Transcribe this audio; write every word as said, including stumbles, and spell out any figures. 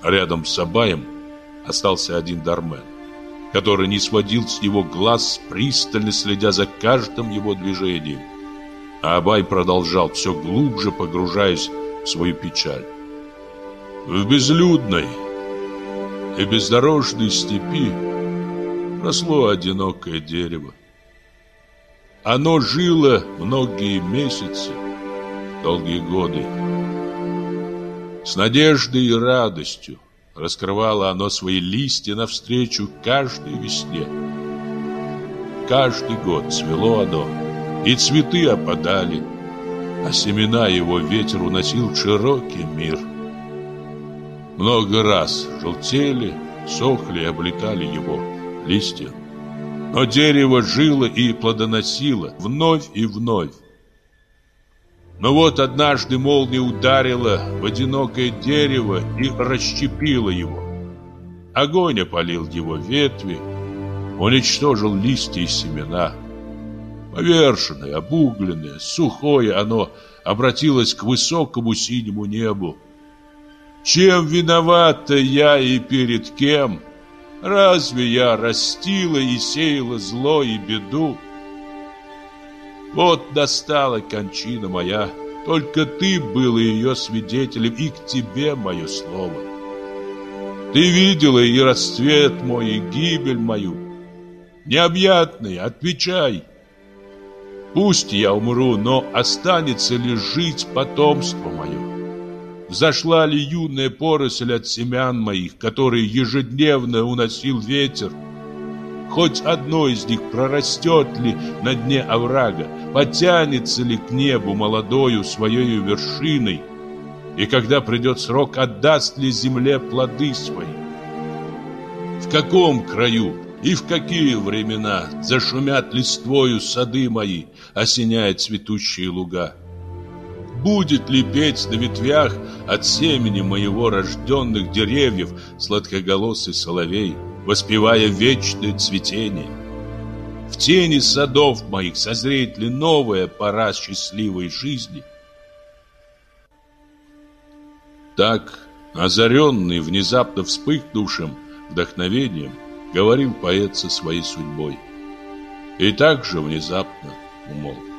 А рядом с Абаем остался один Дармен, который не сводил с него глаз, пристально следя за каждым его движением. А Абай продолжал, все глубже погружаясь в свою печаль. В безлюдной и бездорожной степи росло одинокое дерево. Оно жило многие месяцы, долгие годы. С надеждой и радостью раскрывало оно свои листья навстречу каждой весне. Каждый год цвело оно, и цветы опадали, а семена его ветер уносил в широкий мир. Много раз желтели, сохли и облетали его листья. Но дерево жило и плодоносило вновь и вновь. Но вот однажды молния ударила в одинокое дерево и расщепила его. Огонь опалил его ветви, уничтожил листья и семена. Поверженное, обугленное, сухое оно обратилось к высокому синему небу. Чем виновата я и перед кем? Разве я растила и сеяла зло и беду? Вот настала кончина моя, только ты был ее свидетелем, и к тебе мое слово. Ты видела и расцвет мой, и гибель мою. Необъятный, отвечай. Пусть я умру, но останется ли жить потомство мое? Взошла ли юная поросль от семян моих, которые ежедневно уносил ветер? Хоть одно из них прорастет ли на дне оврага, потянется ли к небу молодою своей вершиной, и когда придет срок, отдаст ли земле плоды свои? В каком краю и в какие времена зашумят листвою сады мои, осеняя цветущие луга? Будет ли петь на ветвях от семени моего рожденных деревьев сладкоголосый соловей, воспевая вечное цветение? В тени садов моих созреет ли новая пора счастливой жизни? Так, озаренный внезапно вспыхнувшим вдохновением, говорил поэт со своей судьбой. И так же внезапно умолк.